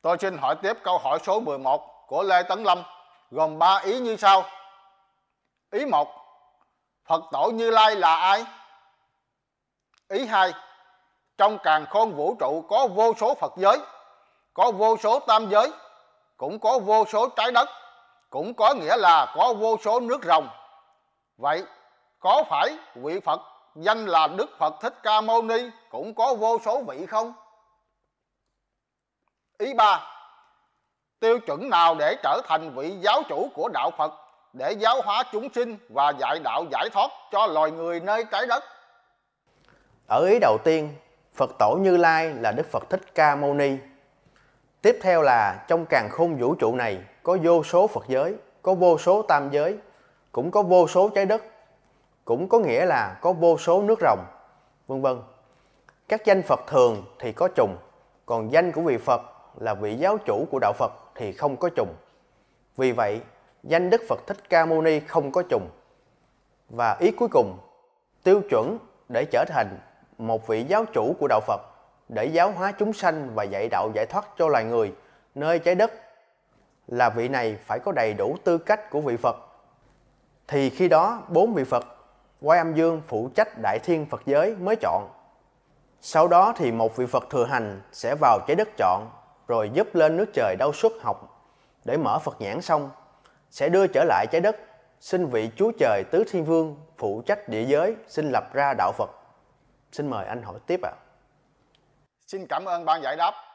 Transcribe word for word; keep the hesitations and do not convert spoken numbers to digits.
Tôi xin hỏi tiếp câu hỏi số mười một của Lê Tấn Lâm, gồm ba ý như sau. Ý một, Phật tổ Như Lai là ai? Ý hai, trong càn khôn vũ trụ có vô số Phật giới, có vô số tam giới, cũng có vô số trái đất, cũng có nghĩa là có vô số nước rồng. Vậy có phải vị Phật danh là Đức Phật Thích Ca Mâu Ni cũng có vô số vị không? Ý ba, tiêu chuẩn nào để trở thành vị giáo chủ của đạo Phật, để giáo hóa chúng sinh và dạy đạo giải thoát cho loài người nơi trái đất? Ở ý đầu tiên, Phật tổ Như Lai là Đức Phật Thích Ca Mâu Ni. Tiếp theo là trong càn khôn vũ trụ này có vô số Phật giới, có vô số tam giới, cũng có vô số trái đất, cũng có nghĩa là có vô số nước rồng, vân vân. Các danh Phật thường thì có trùng, còn danh của vị Phật là vị giáo chủ của đạo Phật thì không có trùng. Vì vậy, danh Đức Phật Thích Ca Mâu Ni không có trùng. Và ý cuối cùng, tiêu chuẩn để trở thành một vị giáo chủ của đạo Phật, để giáo hóa chúng sanh và dạy đạo giải thoát cho loài người nơi trái đất, là vị này phải có đầy đủ tư cách của vị Phật. Thì khi đó bốn vị Phật Quan Âm Dương phụ trách Đại Thiên Phật giới mới chọn. Sau đó thì một vị Phật thừa hành sẽ vào trái đất chọn, rồi giúp lên nước trời Đâu Xuất học để mở Phật nhãn xong, sẽ đưa trở lại trái đất, xin vị Chúa Trời Tứ Thiên Vương phụ trách địa giới xin lập ra đạo Phật. Xin mời anh hỏi tiếp ạ. À. Xin cảm ơn ban giải đáp.